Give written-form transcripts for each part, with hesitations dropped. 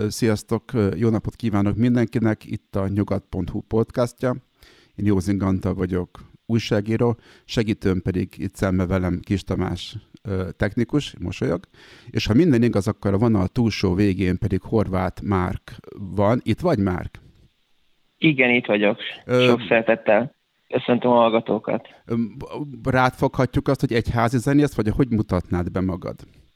Sziasztok, jó napot kívánok mindenkinek, itt a nyugat.hu podcastja. Én Józing Antal vagyok, újságíró, segítőm pedig itt szembe velem Kis Tamás technikus, mosolyog. És ha minden igaz, akkor a vonal túlsó végén pedig Horváth Márk van. Itt vagy, Márk? Igen, itt vagyok. Sok szeretettel köszöntöm a hallgatókat. Rád foghatjuk azt, hogy egyházi zenész, vagy hogy mutatnád be magad?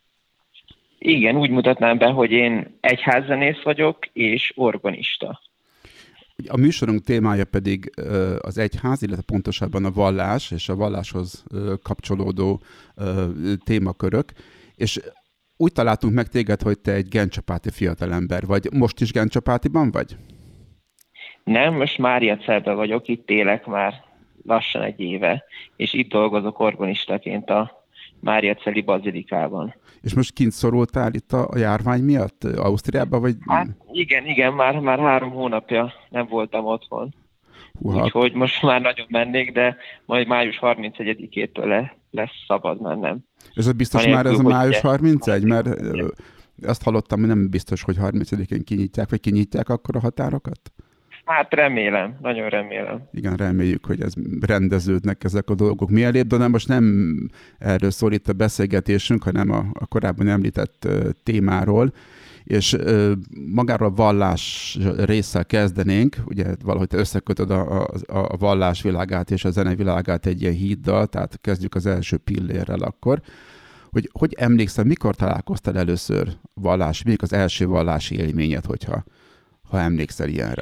Igen, úgy mutatnám be, hogy én egyházzenész vagyok, és orgonista. A műsorunk témája pedig az egyház, illetve pontosabban a vallás és a valláshoz kapcsolódó témakörök. És úgy találtunk meg téged, hogy te egy gencsapáti fiatalember vagy. Most is Gencsapátiban vagy? Nem, most Máriacelben vagyok, itt élek már lassan egy éve, és itt dolgozok orgonistaként a Máriaceli bazilikában. És most kint szorultál itt a járvány miatt Ausztriában, vagy? Hát igen, már 3 hónapja nem voltam otthon. Úgyhogy most már nagyon mennék, de majd május 31-től lesz szabad mennem. És ez biztos már ez a május 31? Mert azt hallottam, hogy nem biztos, hogy 30-én kinyitják, vagy kinyitják akkor a határokat? Hát remélem, nagyon remélem. Igen, reméljük, hogy ez rendeződnek ezek a dolgok mielőbb, de most nem erről szól itt a beszélgetésünk, hanem a korábban említett témáról, és magáról a vallás résszel kezdenénk, ugye valahogy te összekötöd a vallás világát és a zene világát egy ilyen híddal, tehát kezdjük az első pillérrel akkor, hogy emlékszel, mikor találkoztál először vallás, melyik az első vallási élményed, ha emlékszel ilyenre?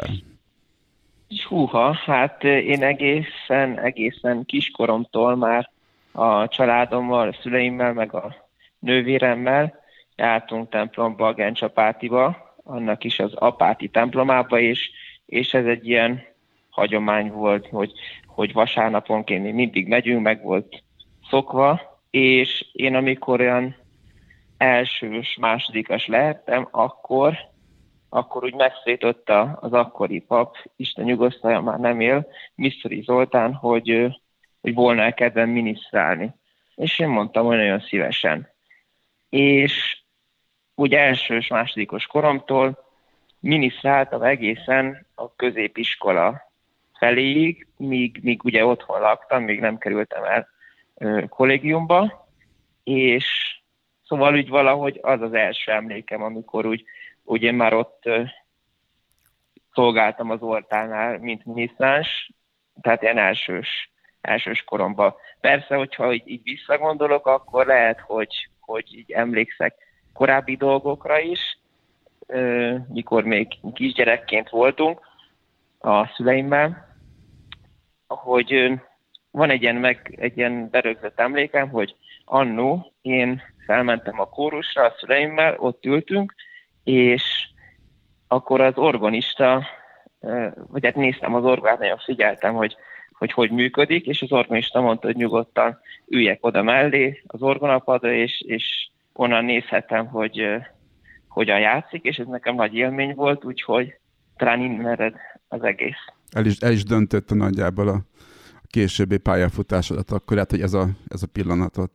Húha, hát én egészen kiskoromtól már a családommal, a szüleimmel, meg a nővéremmel jártunk templomba, a Gencsapátiba, annak is az apáti templomába, és ez egy ilyen hagyomány volt, hogy vasárnaponként mi mindig megyünk, meg volt szokva, és én amikor olyan elsős, másodikas lehettem, akkor úgy megszólította az akkori pap, Isten nyugosztalja, már nem él, Misztori Zoltán, hogy volna kedvem minisztrálni. És én mondtam, hogy nagyon szívesen. És úgy elsős, másodikos koromtól minisztráltam egészen a középiskola feléig, míg ugye otthon laktam, még nem kerültem el kollégiumba, és szóval úgy valahogy az az első emlékem, amikor úgy én már ott szolgáltam az oltárnál, mint minisztráns, tehát ilyen elsős koromban. Persze, hogyha így visszagondolok, akkor lehet, hogy így emlékszek korábbi dolgokra is, mikor még kisgyerekként voltunk a szüleimmel, hogy van egy ilyen berögzött emlékem, hogy annó én felmentem a kórusra a szüleimmel, ott ültünk, és akkor az orgonista, vagy hát néztem az orgát, nagyon figyeltem, hogy működik, és az orgonista mondta, hogy nyugodtan üljek oda mellé az orgonapadra, és onnan nézhetem, hogy hogyan játszik, és ez nekem nagy élmény volt, úgyhogy talán innen ered az egész. El is döntötte nagyjából a későbbi pályafutásodat akkor, hát, hogy ez a pillanatot.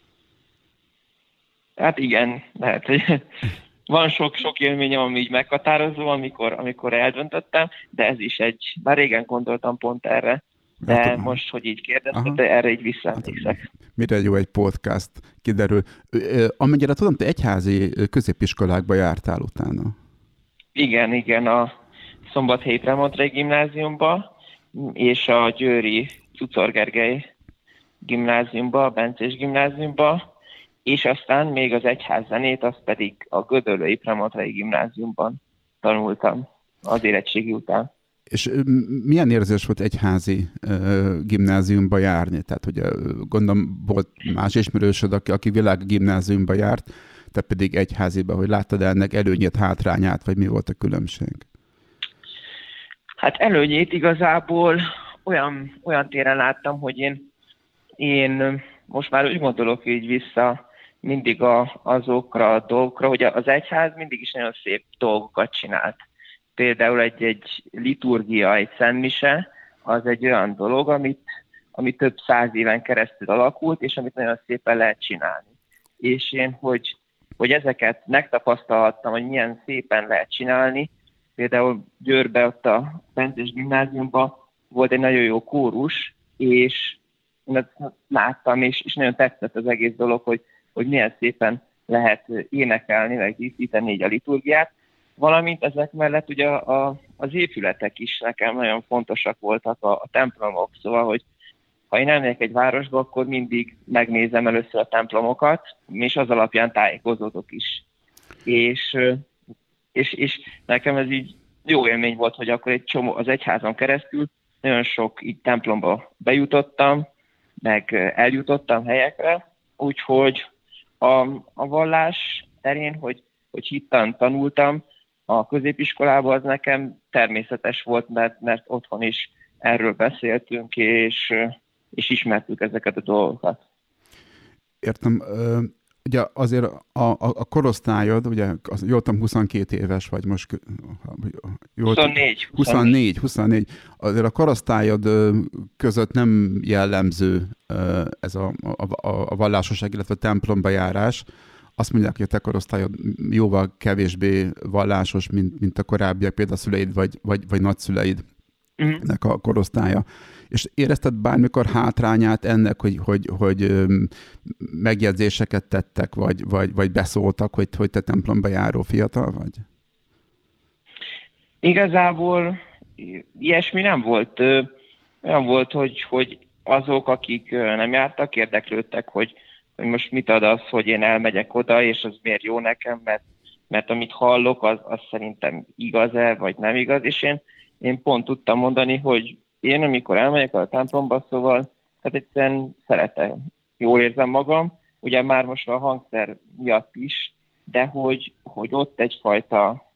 Hát igen, lehet, hogy van sok élményem, ami így meghatározó, amikor eldöntöttem, de ez is már régen gondoltam pont erre, de hát, most, hogy így kérdezted, erre így visszaemlékszek. Hát, mire jó egy podcast, kiderül. Amennyire tudom, te egyházi középiskolákba jártál utána. Igen, a Szombathelyi Premontrei gimnáziumba, és a győri Czuczor Gergely gimnáziumba, a Bencés gimnáziumba, és aztán még az egyházzenét, azt pedig a Gödöllői Premontrei gimnáziumban tanultam az érettségi után. És milyen érzés volt egyházi gimnáziumba járni? Tehát ugye gondolom volt más ismerősöd, aki világgimnáziumba járt, te pedig egyháziba, hogy láttad ennek előnyét, hátrányát, vagy mi volt a különbség? Hát előnyét igazából olyan téren láttam, hogy én most már úgy gondolok így vissza mindig azokra a dolgokra, hogy az egyház mindig is nagyon szép dolgokat csinált. Például egy liturgia, egy szentmise, az egy olyan dolog, ami több 100 éven keresztül alakult, és amit nagyon szépen lehet csinálni. És én, hogy hogy ezeket megtapasztalhattam, hogy milyen szépen lehet csinálni. Például Győrbe, ott a Szentes Gimnáziumban volt egy nagyon jó kórus, és én ezt láttam, és nagyon tetszett az egész dolog, hogy milyen szépen lehet énekelni, meg díszíteni így a liturgiát. Valamint ezek mellett ugye az épületek is nekem nagyon fontosak voltak, a templomok. Szóval, hogy ha én elmegyek egy városba, akkor mindig megnézem először a templomokat, és az alapján tájékozódok is. És nekem ez így jó élmény volt, hogy akkor egy csomó az egyházon keresztül nagyon sok így templomba bejutottam, meg eljutottam helyekre, úgyhogy a vallás terén, hogy hittan tanultam, a középiskolában az nekem természetes volt, mert otthon is erről beszéltünk, és ismertük ezeket a dolgokat. Értem. Ugye azért a korosztályod, ugye jól tudom, 22 éves vagy most. 24. Azért a korosztályod között nem jellemző ez a vallásosság, illetve a templomba járás. Azt mondják, hogy a te korosztályod jóval kevésbé vallásos, mint a korábbiak, például a szüleid vagy nagyszüleidnek a korosztálya. És érezted bármikor hátrányát ennek, hogy megjegyzéseket tettek, vagy beszóltak, hogy te templomba járó fiatal vagy? Igazából ilyesmi nem volt. Olyan volt, hogy azok, akik nem jártak, érdeklődtek, hogy most mit ad az, hogy én elmegyek oda, és az miért jó nekem, mert amit hallok, az szerintem igaz-e, vagy nem igaz, és én pont tudtam mondani, hogy én, amikor elmegyek a templomba, szóval hát egyszerűen szeretem, jól érzem magam, ugye már most a hangszer miatt is, de hogy ott egyfajta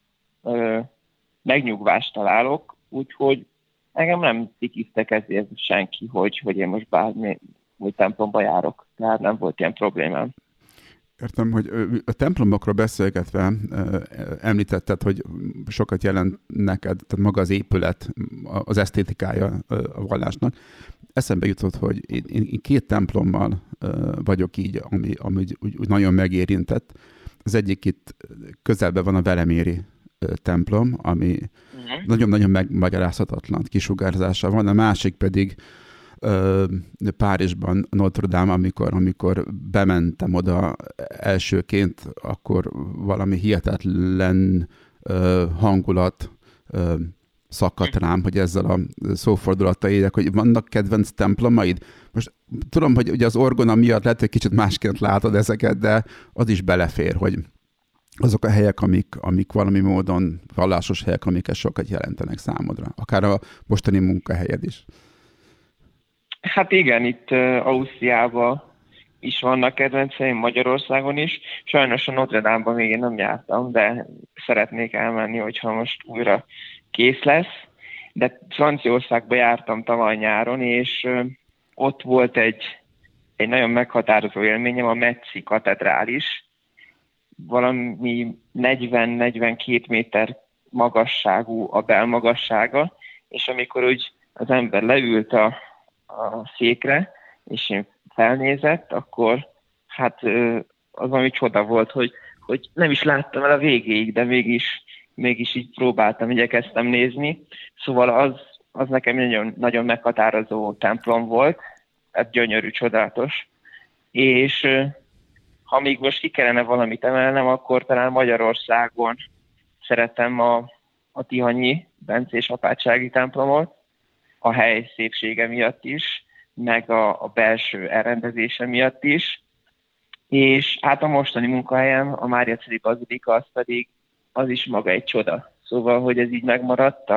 megnyugvást találok, úgyhogy engem nem tikiztek ezért senki, hogy én most bármi templomba járok, tehát nem volt ilyen problémám. Értem, hogy a templomokról beszélgetve említetted, hogy sokat jelent neked, tehát maga az épület, az esztétikája a vallásnak. Eszembe jutott, hogy én 2 templommal vagyok így, ami úgy nagyon megérintett. Az egyik itt közelben van a Veleméri templom, ami nagyon-nagyon megmagyarázhatatlan kisugárzása van, a másik pedig Párizsban, Notre Dame, amikor bementem oda elsőként, akkor valami hihetetlen hangulat szakadt rám, hogy ezzel a szófordulattal éljek, hogy vannak kedvenc templomaid? Most tudom, hogy ugye az orgona miatt lehet, hogy kicsit másként látod ezeket, de az is belefér, hogy azok a helyek, amik valami módon vallásos helyek, amiket sokat jelentenek számodra. Akár a mostani munkahelyed is. Hát igen, itt Ausztriában is vannak kedvenceim, Magyarországon is. Sajnos a Notre Dame-ban még én nem jártam, de szeretnék elmenni, hogyha most újra kész lesz. De Franciaországba jártam tavaly nyáron, és ott volt egy nagyon meghatározó élményem, a Metzi katedrális. Valami 40-42 méter magasságú a belmagassága, és amikor úgy az ember leült a székre, és én felnézett, akkor hát az valami csoda volt, hogy nem is láttam el a végéig, de mégis így próbáltam, igyekeztem nézni. Szóval az nekem nagyon, nagyon meghatározó templom volt, hát gyönyörű, csodálatos. És ha még most ki kellene valamit emelnem, akkor talán Magyarországon szeretem a Tihanyi bencés apátsági templomot, a hely szépsége miatt is, meg a belső elrendezése miatt is. És hát a mostani munkahelyem, a Mária Celi Bazilika, az is maga egy csoda. Szóval, hogy ez így megmaradt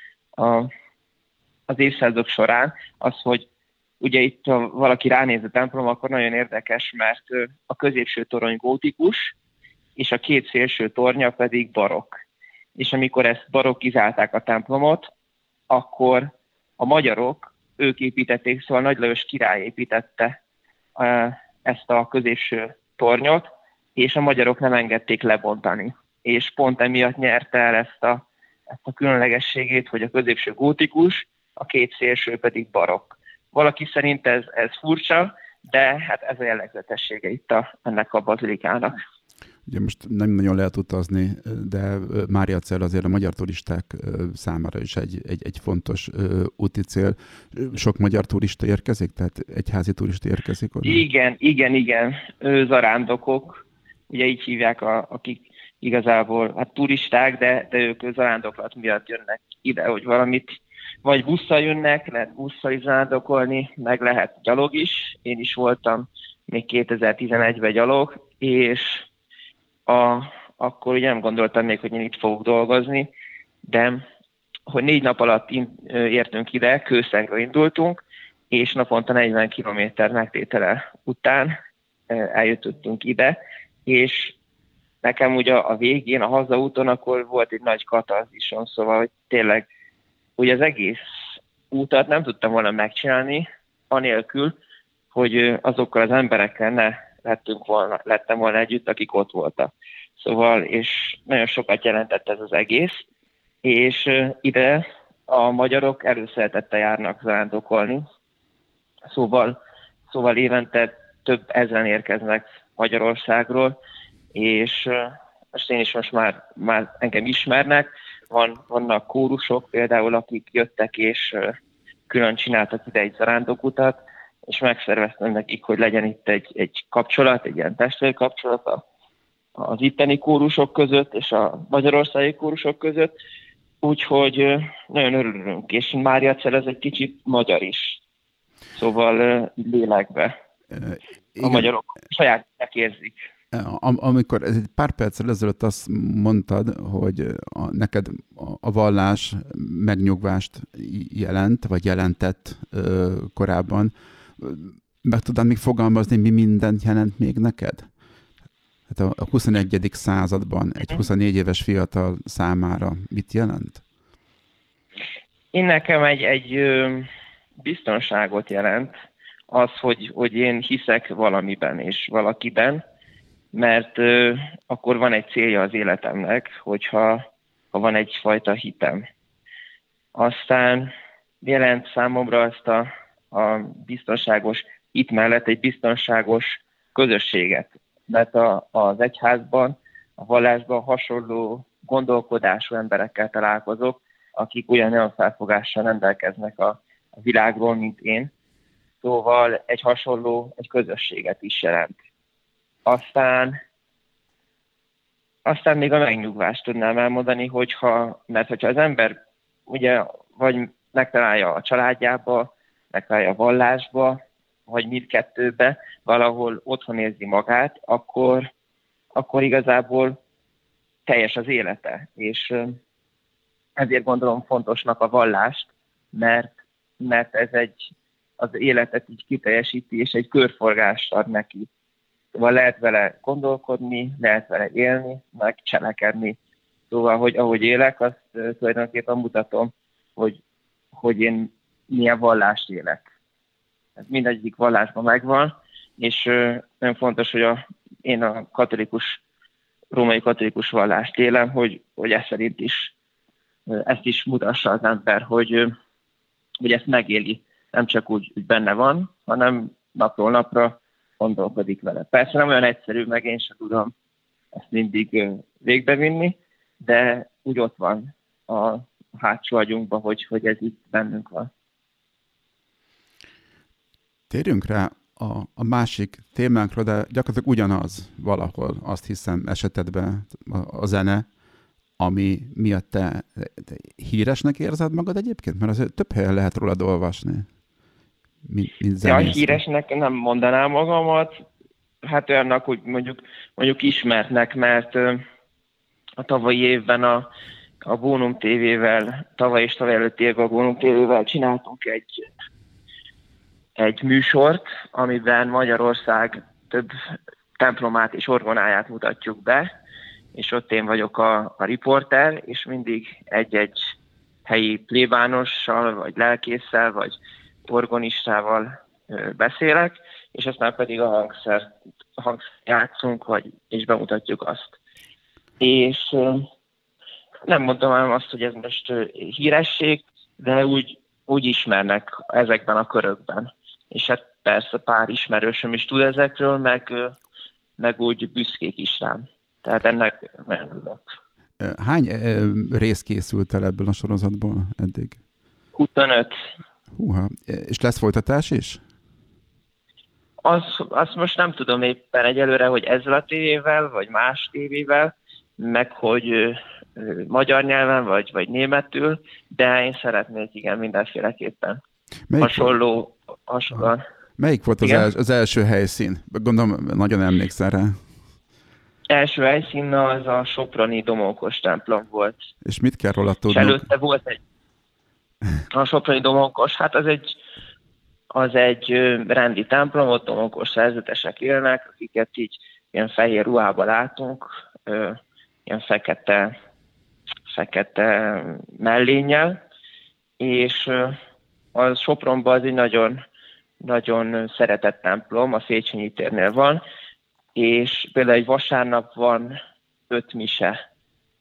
az évszázadok során, az, hogy ugye itt, ha valaki ránéz a templom, akkor nagyon érdekes, mert a középső torony gótikus, és a 2 szélső tornya pedig barokk. És amikor ezt barokkizálták a templomot, akkor a magyarok, ők építették, szóval Nagy Lajos király építette ezt a középső tornyot, és a magyarok nem engedték lebontani. És pont emiatt nyerte el ezt a különlegességét, hogy a középső gótikus, a 2 szélső pedig barokk. Valaki szerint ez furcsa, de hát ez a jellegzetessége itt ennek a bazilikának. Ugye most nem nagyon lehet utazni, de Máriacell azért a magyar turisták számára is egy fontos úti cél. Sok magyar turista érkezik? Tehát egyházi turista érkezik oda? Igen. Zarándokok, ugye így hívják, akik igazából hát turisták, de ők zarándoklat miatt jönnek ide, hogy valamit vagy busszal jönnek, lehet busszal is zarándokolni, meg lehet gyalog is. Én is voltam még 2011-ben gyalog, és akkor ugye nem gondoltam még, hogy én itt fogok dolgozni, de hogy 4 nap alatt értünk ide, Kőszegről indultunk, és naponta 40 kilométer megtétele után eljutottunk ide, és nekem ugye a végén, a hazaúton akkor volt egy nagy katarzison, szóval hogy tényleg ugye az egész útat nem tudtam volna megcsinálni, anélkül, hogy azokkal az emberekkel ne lettem volna együtt, akik ott voltak. Szóval, és nagyon sokat jelentett ez az egész, és ide a magyarok előszeretettel járnak zarándokolni, szóval évente több ezren érkeznek Magyarországról, és most én is most már engem ismernek, vannak kórusok például, akik jöttek és külön csináltak ide egy zarándokutat, és megszerveztem nekik, hogy legyen itt egy kapcsolat, egy ilyen testvéri kapcsolat az itteni kórusok között és a magyarországi kórusok között, úgyhogy nagyon örülünk, és Máriacell ez egy kicsit magyar is, szóval lélekbe. A magyarok sajátnak érzik. Amikor egy pár perccel ezelőtt azt mondtad, hogy neked a vallás megnyugvást jelent, vagy jelentett korábban, meg tudod még fogalmazni, mi mindent jelent még neked? Hát a 21. században egy 24 éves fiatal számára mit jelent? Én nekem egy biztonságot jelent az, hogy én hiszek valamiben és valakiben, mert akkor van egy célja az életemnek, hogyha van egyfajta hitem. Aztán jelent számomra azt a biztonságos hit mellett egy biztonságos közösséget. Mert az egyházban, a vallásban hasonló gondolkodású emberekkel találkozok, akik ugyanolyan felfogással rendelkeznek a világról, mint én. Szóval egy közösséget is jelent. Aztán még a megnyugvást tudnám elmondani, mert hogyha az ember ugye vagy megtalálja a családjába, megtalálja a vallásba, vagy mindkettőbe, valahol otthon érzi magát, akkor igazából teljes az élete. És ezért gondolom fontosnak a vallást, mert ez az életet így kiteljesíti, és egy körforgást ad neki. Szóval lehet vele gondolkodni, lehet vele élni, meg cselekedni. Szóval, hogy ahogy élek, azt tulajdonképpen mutatom, hogy én milyen vallást élek. Ez mindegyik vallásban megvan, és nagyon fontos, hogy én a római katolikus vallást élem, hogy ez szerint is ezt is mutassa az ember, hogy ezt megéli, nem csak úgy benne van, hanem napról napra gondolkodik vele. Persze nem olyan egyszerű, meg én sem tudom ezt mindig végbevinni, de úgy ott van a hátsó agyunkban, hogy ez itt bennünk van. Térjünk rá a másik témánkra, de gyakorlatilag ugyanaz valahol, azt hiszem, esetedben a zene, ami miatt te híresnek érzed magad egyébként? Mert azért több helyen lehet rólad olvasni. Híresnek nem mondanám magamat, hát olyannak, hogy mondjuk ismertnek, mert a tavalyi évben a Bónum TV-vel, tavaly és tavaly előtti évben a Bónum TV-vel csináltunk egy műsort, amiben Magyarország több templomát és orgonáját mutatjuk be, és ott én vagyok a riporter, és mindig egy-egy helyi plébánossal, vagy lelkésszel, vagy orgonistával beszélek, és aztán pedig a hangszert játszunk, és bemutatjuk azt. És nem mondom ám azt, hogy ez most híresség, de úgy ismernek ezekben a körökben. És hát persze pár ismerősöm is tud ezekről, meg úgy büszkék is rám. Tehát ennek örülök. Hány rész készült el ebből a sorozatból eddig? 25. Húha, és lesz folytatás is? Azt most nem tudom éppen egyelőre, hogy ezzel a tévével, vagy más tévével, meg hogy magyar nyelven, vagy németül, de én szeretnék, igen, mindenféleképpen. Hasonlóan. Melyik volt az első helyszín? Gondolom, nagyon emlékszel rá. Első helyszín az a soproni Domókos templom volt. És mit kell róla tudnunk? És előtte volt a soproni Domókos, hát az egy rendi templom, ott domokos szerzetesek élnek, akiket így ilyen fehér ruhában látunk, ilyen fekete mellénnyel, és a Sopronban az egy nagyon, nagyon szeretett templom, a Széchenyi térnél van, és például egy vasárnap van 5 mise,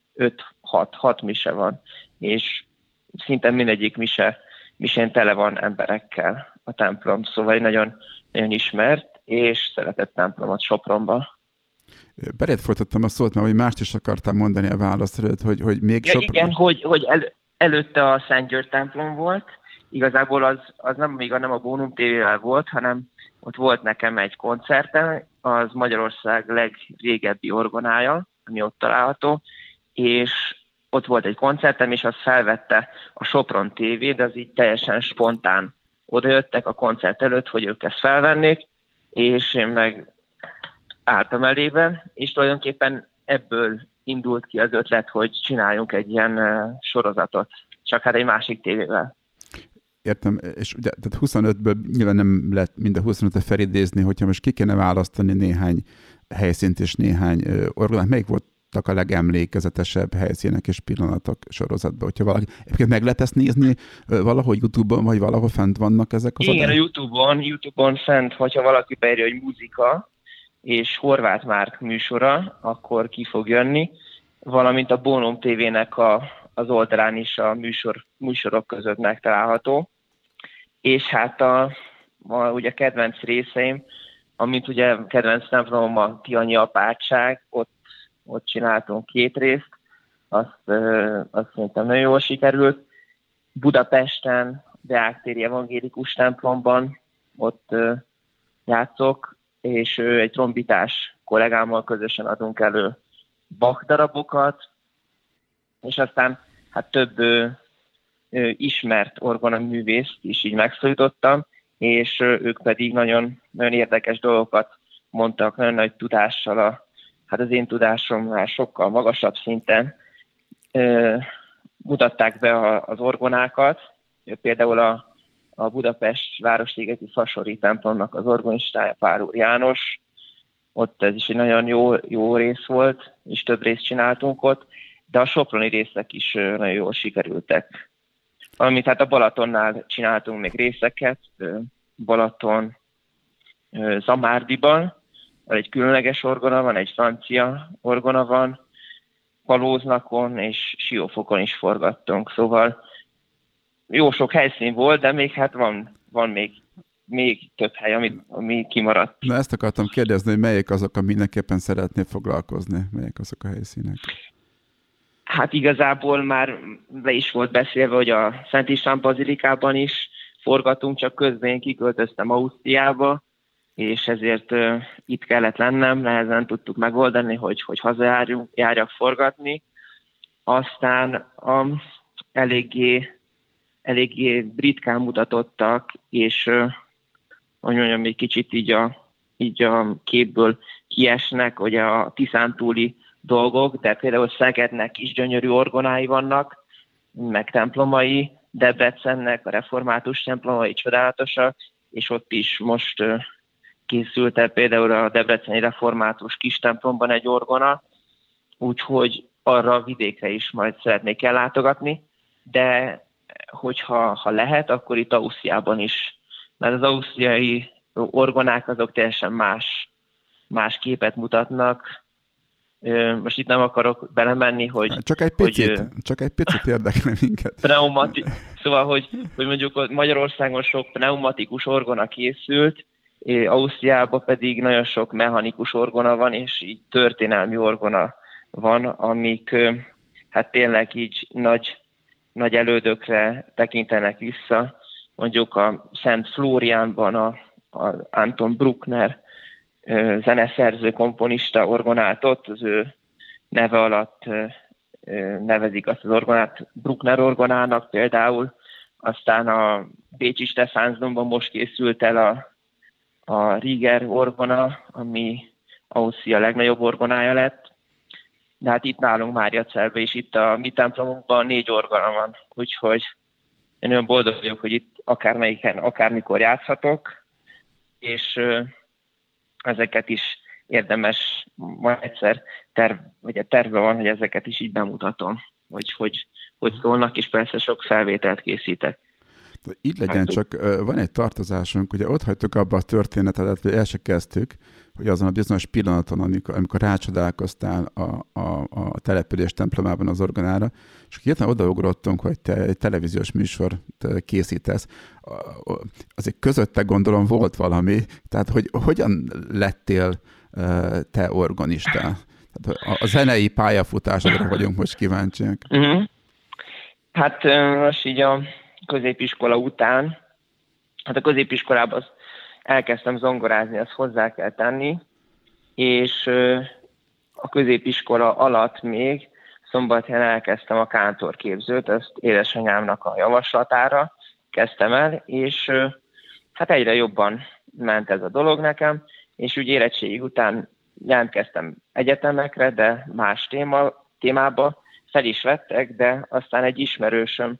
6 mise van, és szinte mindegyik misén tele van emberekkel a templom, szóval egy nagyon, nagyon ismert és szeretett templomot Sopronban. Beléd folytattam a szót, mert hogy mást is akartam mondani a válasz előtt, hogy még Sopron... Igen, hogy előtte a Szent György templom volt, igazából az nem a Bónum TV-vel volt, hanem ott volt nekem egy koncertem, az Magyarország legrégebbi orgonája, ami ott található, és ott volt egy koncertem, és azt felvette a Sopron TV, de az így teljesen spontán odajöttek a koncert előtt, hogy ők ezt felvennék, és én meg álltam elébe, és tulajdonképpen ebből indult ki az ötlet, hogy csináljunk egy ilyen sorozatot, csak hát egy másik tévével. Értem, és ugye, tehát 25-ből nyilván nem lehet mind a 25-et felidézni, hogyha most ki kéne választani néhány helyszínt és néhány orgonát, melyik voltak a legemlékezetesebb helyszínek és pillanatok sorozatban, hogyha valaki... Egyébként meg lehet ezt nézni valahogy YouTube-on, vagy valahol fent vannak ezek az Igen, a YouTube-on fent, hogyha valaki beírja, hogy muzika, és Horváth Márk műsora, akkor ki fog jönni, valamint a Bónum TV-nek az oldalán is a műsorok között megtalálható. És hát ugye kedvenc részeim, amint ugye kedvenc templomom a Tihanyi apátság, ott csináltunk 2 részt, azt szerintem nagyon jól sikerült. Budapesten, Deák-téri evangélikus templomban ott játszok, és egy trombitás kollégámmal közösen adunk elő Bach darabokat, és aztán hát több ismert orgonaművészt is így megszólítottam, és ők pedig nagyon, nagyon érdekes dolgokat mondtak, nagyon nagy tudással, hát az én tudásomnál sokkal magasabb szinten mutatták be az orgonákat, például a Budapest Városligeti Fasori templomnak az orgonistája Pál Úr János, ott ez is egy nagyon jó rész volt, és több részt csináltunk ott, de a soproni részek is nagyon jól sikerültek. Valamint hát a Balatonnál csináltunk még részeket, Balaton Zamárdiban, egy különleges orgona van, egy francia orgona van, Palóznakon és Siófokon is forgattunk, szóval jó sok helyszín volt, de még hát van még több hely, ami kimaradt. Na ezt akartam kérdezni, hogy melyik azok, ami mindenképpen szeretnél foglalkozni, melyik azok a helyszínek? Hát igazából már le is volt beszélve, hogy a Szent István bazilikában is forgatunk, csak közben én kiköltöztem Ausztriába, és ezért itt kellett lennem, nehezen tudtuk megoldani, hogy hazajárjak forgatni. Aztán eléggé ritkán mutatottak, és hogy mondjam, egy kicsit így a képből kiesnek, hogy a Tiszántúli dolgok, de például Szegednek is gyönyörű orgonái vannak, meg templomai, Debrecennek a református templomai csodálatosak, és ott is most készült el például a debreceni református kis templomban egy orgona, úgyhogy arra a vidékre is majd szeretnék ellátogatni, de hogyha lehet, akkor itt Ausztriában is, mert az ausztriai orgonák azok teljesen más képet mutatnak. Most itt nem akarok belemenni, hogy... Csak egy picit érdekel minket. Szóval, hogy mondjuk Magyarországon sok pneumatikus orgona készült, Ausztriában pedig nagyon sok mechanikus orgona van, és így történelmi orgona van, amik hát tényleg így nagy elődökre tekintenek vissza. Mondjuk a Szent Flóriánban a Anton Bruckner zeneszerző, komponista orgonált ott, az ő neve alatt nevezik azt az orgonát Bruckner orgonának például. Aztán a bécsi Stephansdomban most készült el a Rieger orgona, ami Ausztria legnagyobb orgonája lett. De hát itt nálunk Máriacelben is, itt a mi templomunkban 4 orgona van, úgyhogy én nagyon boldog vagyok, hogy itt akármelyiken, akármikor játszhatok, és ezeket is érdemes majd egyszer terve van, hogy ezeket is így bemutatom, hogy szólnak, és persze sok felvételt készítek. Így legyen, csak van egy tartozásunk, ugye ott hagytuk abba a történetet, hogy el se kezdtük, hogy azon a bizonyos pillanaton, amikor rácsodálkoztál a település templomában az orgonára, és hirtelen odaugrottunk, hogy te egy televíziós műsort készítesz. Azért közötte gondolom volt valami, tehát hogy hogyan lettél te organista? Tehát a zenei pályafutásodra vagyunk most kíváncsiak. Uh-huh. Hát most így a középiskola után, hát a középiskolában elkezdtem zongorázni, azt hozzá kell tenni, és a középiskola alatt még Szombathelyen elkezdtem a kántorképzőt, ezt édesanyámnak a javaslatára kezdtem el, és hát egyre jobban ment ez a dolog nekem, és úgy érettségi után jelentkeztem egyetemekre, de más témába fel is vettek, de aztán egy ismerősöm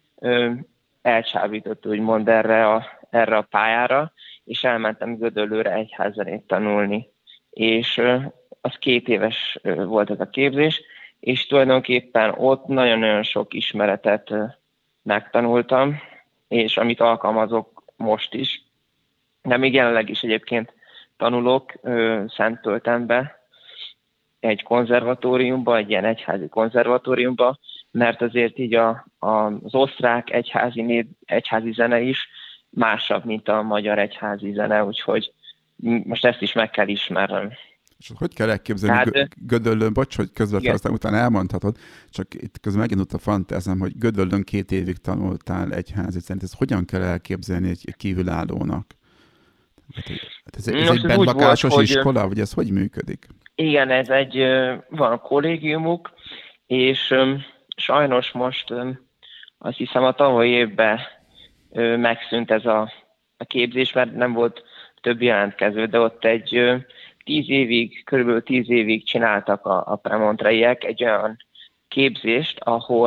elcsábított, úgymond erre a pályára, és elmentem Gödöllőre egyházzenét tanulni. És az 2 éves volt ez a képzés, és tulajdonképpen ott nagyon-nagyon sok ismeretet megtanultam, és amit alkalmazok most is. De még jelenleg is egyébként tanulok Szentöltenbe, egy konzervatóriumba, egy ilyen egyházi konzervatóriumba, mert azért így az osztrák egyházi zene is másabb, mint a magyar egyházi zene, úgyhogy most ezt is meg kell ismernem. És hogy kell elképzelni Gödöllőn, bocs, hogy közvetlenül aztán utána elmondhatod, csak itt közben megint a fantázám, hogy Gödöllőn 2 évig tanultál egyházi zenét, ezt hogyan kell elképzelni egy kívülállónak? Ez egy bentlakásos iskola, vagy ez hogy működik? Igen, ez van a kollégiumuk, és sajnos most azt hiszem a tavalyi évben megszűnt ez a képzés, mert nem volt több jelentkező, de ott körülbelül 10 évig csináltak a premontreiek egy olyan képzést,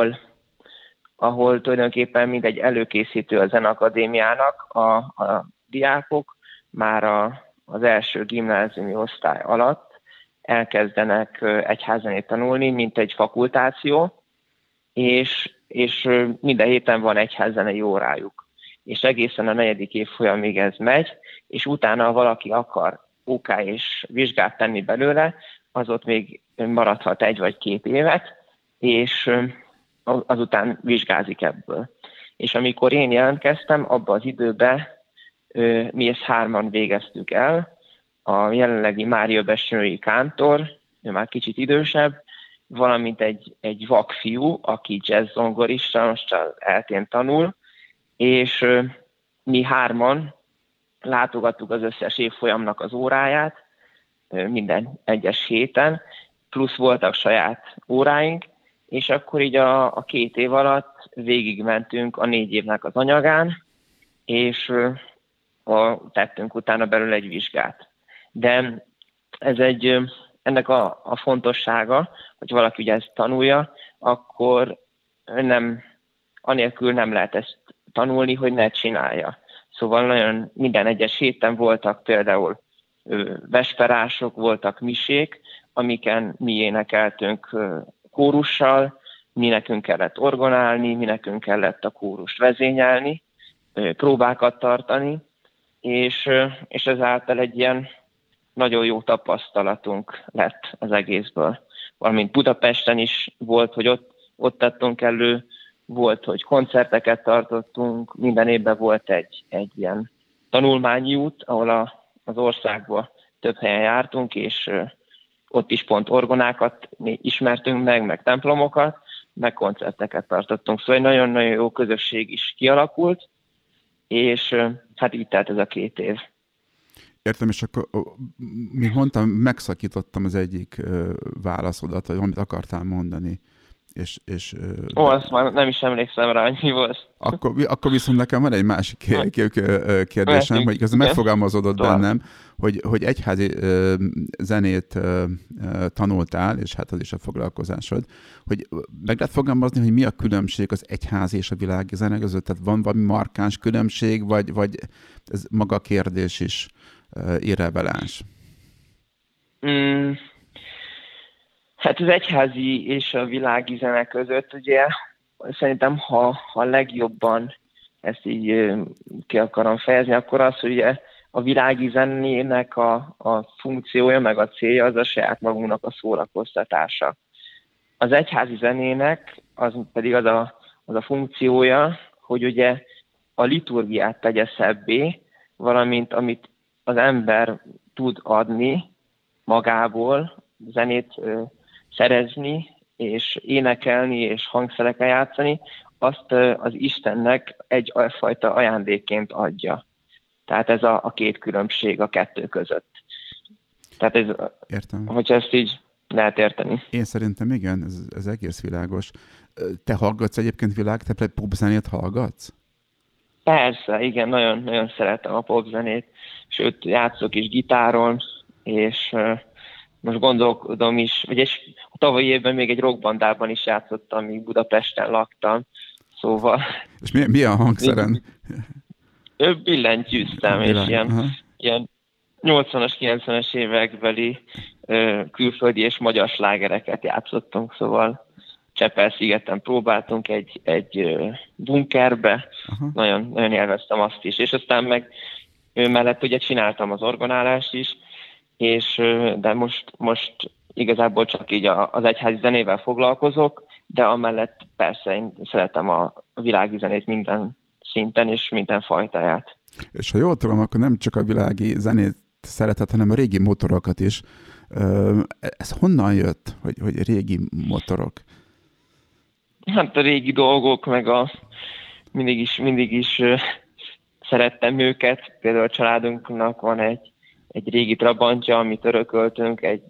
ahol tulajdonképpen mindegy előkészítő a Zeneakadémiának a diákok már az első gimnáziumi osztály alatt elkezdenek egyházzenét tanulni, mint egy fakultáció, és minden héten van egyházzenei órájuk. És egészen a 4. évfolyamig ez megy, és utána, ha valaki akar OK és vizsgát tenni belőle, az ott még maradhat 1 vagy 2 évet, és azután vizsgázik ebből. És amikor én jelentkeztem, abban az időben mi ezt 3-an végeztük el, a jelenlegi Mária Besnői kántor, ő már kicsit idősebb, valamint egy vakfiú, aki jazz zongorista, most az eltén tanul, és mi 3-an látogattuk az összes évfolyamnak az óráját, minden egyes héten, plusz voltak saját óráink, és akkor így a 2 év alatt végigmentünk a 4 évnek az anyagán, és tettünk utána belőle egy vizsgát. De ez ennek a fontossága, hogy valaki ugye ezt tanulja, akkor anélkül nem lehet ezt tanulni, hogy ne csinálja. Szóval nagyon minden egyes héten voltak például vesperások, voltak misék, amiken mi énekeltünk kórussal, mi nekünk kellett orgonálni, mi nekünk kellett a kórust vezényelni, próbákat tartani, és ezáltal egy ilyen nagyon jó tapasztalatunk lett az egészből. Valamint Budapesten is volt, hogy ott adtunk elő, volt, hogy koncerteket tartottunk, minden évben volt egy ilyen tanulmányi út, ahol az országban több helyen jártunk, és ott is pont orgonákat ismertünk meg templomokat, meg koncerteket tartottunk. Szóval egy nagyon-nagyon jó közösség is kialakult, és hát így telt ez a 2 év. Értem, és akkor, mint mondtam, megszakítottam az egyik válaszodat, vagy amit akartál mondani. Azt már nem is emlékszem rá, hogy mi volt. Akkor viszont nekem van egy másik kérdésem, hogy ez megfogalmazódott bennem, hogy egyházi zenét tanultál, és hát az is a foglalkozásod, hogy meg lehet fogalmazni, hogy mi a különbség az egyházi és a világi zene között? Tehát van valami markáns különbség, vagy ez maga a kérdés is irreleváns? Hát az egyházi és a világi zene között ugye szerintem, ha legjobban ezt így ki akarom fejezni, akkor az, hogy ugye a világi zenének a funkciója, meg a célja az a saját magunknak a szórakoztatása. Az egyházi zenének az pedig az a funkciója, hogy ugye a liturgiát tegye szebbé, valamint amit az ember tud adni magából, zenét szerezni, és énekelni, és hangszerekkel játszani, azt az Istennek egyfajta ajándékként adja. Tehát ez a 2 különbség a 2 között. Tehát ez, értem. Hogyha ezt így lehet érteni. Én szerintem igen, ez egész világos. Te hallgatsz egyébként te popzenét hallgatsz? Persze, igen, nagyon, nagyon szeretem a popzenét, sőt, játszok is gitáron, és most gondolkodom is, és a tavalyi évben még egy rockbandában is játszottam, míg Budapesten laktam, szóval... És milyen hangszeren? Billentyűztem, és ilyen 80-as, 90-es évekbeli külföldi és magyar slágereket játszottunk, szóval Csepel-szigeten próbáltunk egy bunkerbe, nagyon, nagyon élveztem azt is, és aztán meg mellett ugye csináltam az orgonálást is, de most igazából csak így az egyházi zenével foglalkozok, de amellett persze én szeretem a világi zenét minden szinten és minden fajtáját. És ha jól tudom, akkor nem csak a világi zenét szereted, hanem a régi motorokat is. Ez honnan jött, hogy régi motorok? Hát a régi dolgok, meg mindig is szerettem őket. Például a családunknak van egy régi Trabantja, amit örököltünk, egy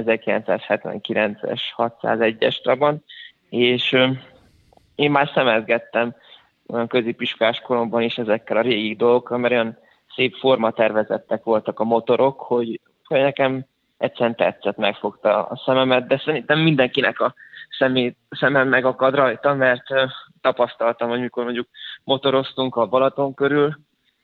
1979-es 601-es Trabant, és én már szemezgettem olyan középiskolás koromban is ezekkel a régi dolgokkal, mert olyan szép formatervezettek voltak a motorok, hogy nekem egyszerűen tetszett, megfogta a szememet, de szerintem mindenkinek a szemem megakad rajta, mert tapasztaltam, hogy mikor mondjuk motoroztunk a Balaton körül,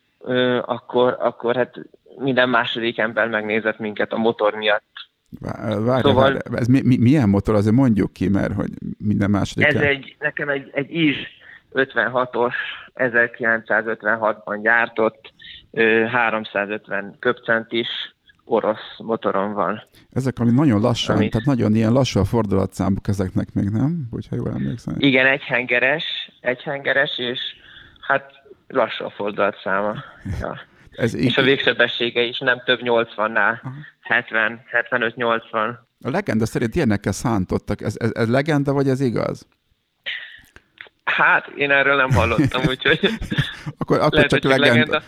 akkor hát minden második ember megnézett minket a motor miatt. Várj, ez milyen motor? Azért mondjuk ki, mert hogy minden második... Nekem egy IZ 56-os 1956-ban gyártott 350 köbcentis orosz motoron van. Ezek, ami nagyon lassan, tehát nagyon ilyen lassú a fordulatszámuk ezeknek még, nem? Hogyha jól emlékszem. Igen, egyhengeres, és hát lassú a fordulatszáma. Ja. És a végsebessége is nem több 80-nál, 75-80. A legenda szerint ilyenekkel szántottak. Ez legenda, vagy ez igaz? Hát, én erről nem hallottam, úgyhogy akkor lehet, csak legenda.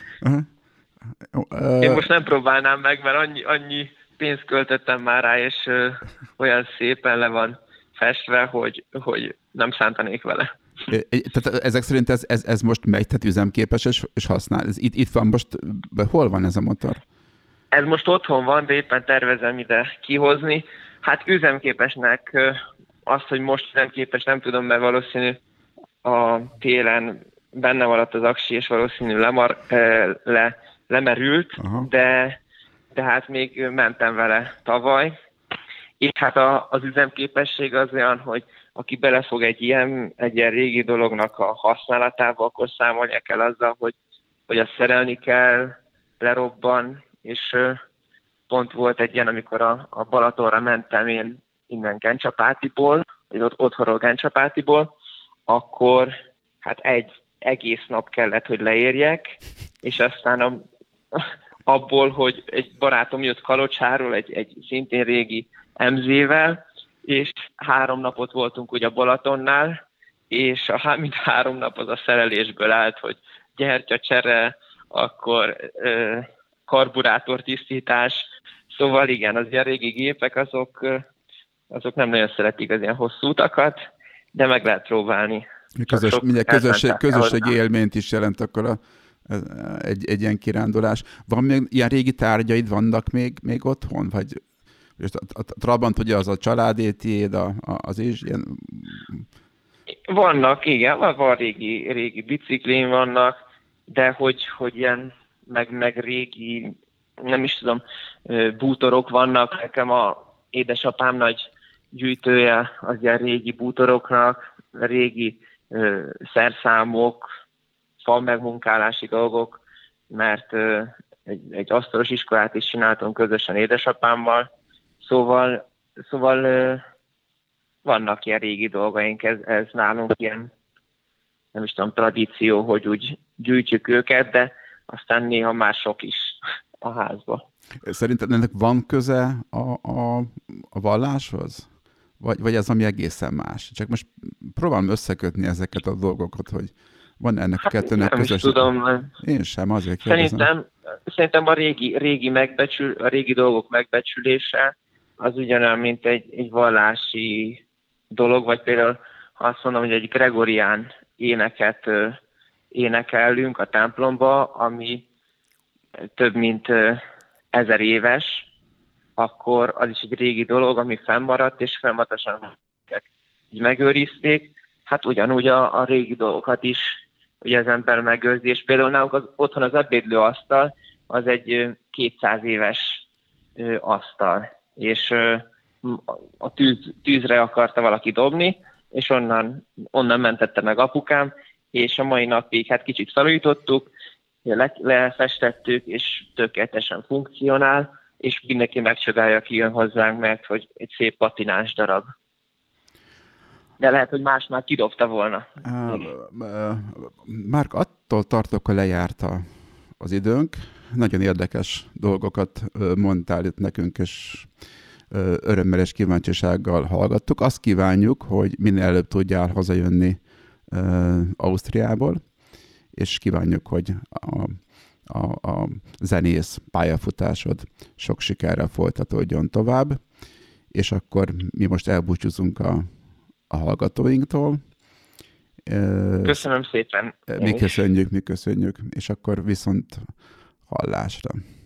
Én most nem próbálnám meg, mert annyi pénzt költöttem már rá, és olyan szépen le van festve, hogy nem szántanék vele. Tehát ezek szerint ez most megy, tehát üzemképes és használ. Itt van most, hol van ez a motor? Ez most otthon van, de éppen tervezem ide kihozni. Hát üzemképesnek azt, hogy most üzemképes, nem tudom, mert valószínű a télen benne maradt az aksi, és valószínű lemerült, de hát még mentem vele tavaly. És hát az üzemképesség az olyan, hogy aki belefog egy ilyen régi dolognak a használatába, akkor számolnia kell azzal, hogy azt szerelni kell, lerobban, és pont volt egy ilyen, amikor a Balatonra mentem én innen Gencsapátiból, vagy otthonról Gencsapátiból, akkor hát egy egész nap kellett, hogy leérjek, és aztán abból, hogy egy barátom jött Kalocsáról, egy szintén régi MZ-vel, és 3 napot voltunk ugye a Balatonnál, és mind 3 nap az a szerelésből állt, hogy gyertyacsere, akkor karburátortisztítás, szóval igen, az ilyen régi gépek, azok nem nagyon szeretik az ilyen hosszú utakat, de meg lehet próbálni. Közösségi élményt is jelent akkor egy ilyen kirándulás. Van még ilyen régi tárgyaid vannak még otthon? Vagy a Trabant ugye az a családé, tiéd, az is ilyen... Vannak, igen, van régi biciklin vannak, de hogy ilyen meg régi, nem is tudom, bútorok vannak. Nekem a édesapám nagy gyűjtője az ilyen régi bútoroknak, régi szerszámok, fal megmunkálási dolgok, mert egy asztalos iskolát is csináltunk közösen édesapámmal, szóval vannak ilyen régi dolgaink, ez nálunk ilyen, nem is tudom, tradíció, hogy úgy gyűjtjük őket, de aztán néha már sok is a házba. Szerinted ennek van köze a valláshoz? Vagy ez ami egészen más? Csak most próbálom összekötni ezeket a dolgokat, hogy van ennek a kettőnek közös... Nem tudom. Én sem, azért kérdezem. Szerintem a régi dolgok megbecsülése az ugyanolyan, mint egy vallási dolog, vagy például ha azt mondom, hogy egy gregorián éneket énekelünk a templomba, ami több mint 1000 éves, akkor az is egy régi dolog, ami fennmaradt, és folyamatosan így megőrizték. Hát ugyanúgy a régi dolgokat is ugye az ember megőrzi, és például nálunk otthon az ebédlőasztal az egy 200 éves asztal, és a tűzre akarta valaki dobni, és onnan mentette meg apukám, és a mai napig hát kicsit felújítottuk, lefestettük, és tökéletesen funkcionál, és mindenki megcsodálja, aki jön hozzánk, mert hogy egy szép patinás darab. De lehet, hogy más már kidobta volna. Márk, attól tartok, hogy lejárt az időnk. Nagyon érdekes dolgokat mondtál itt nekünk, és örömmel és kíváncsisággal hallgattuk. Azt kívánjuk, hogy minél előbb tudjál hazajönni Ausztriából, és kívánjuk, hogy a zenész pályafutásod sok sikerrel folytatódjon tovább, és akkor mi most elbúcsúzunk a hallgatóinktól. Köszönöm szépen. Mi köszönjük, és akkor viszont hallásra.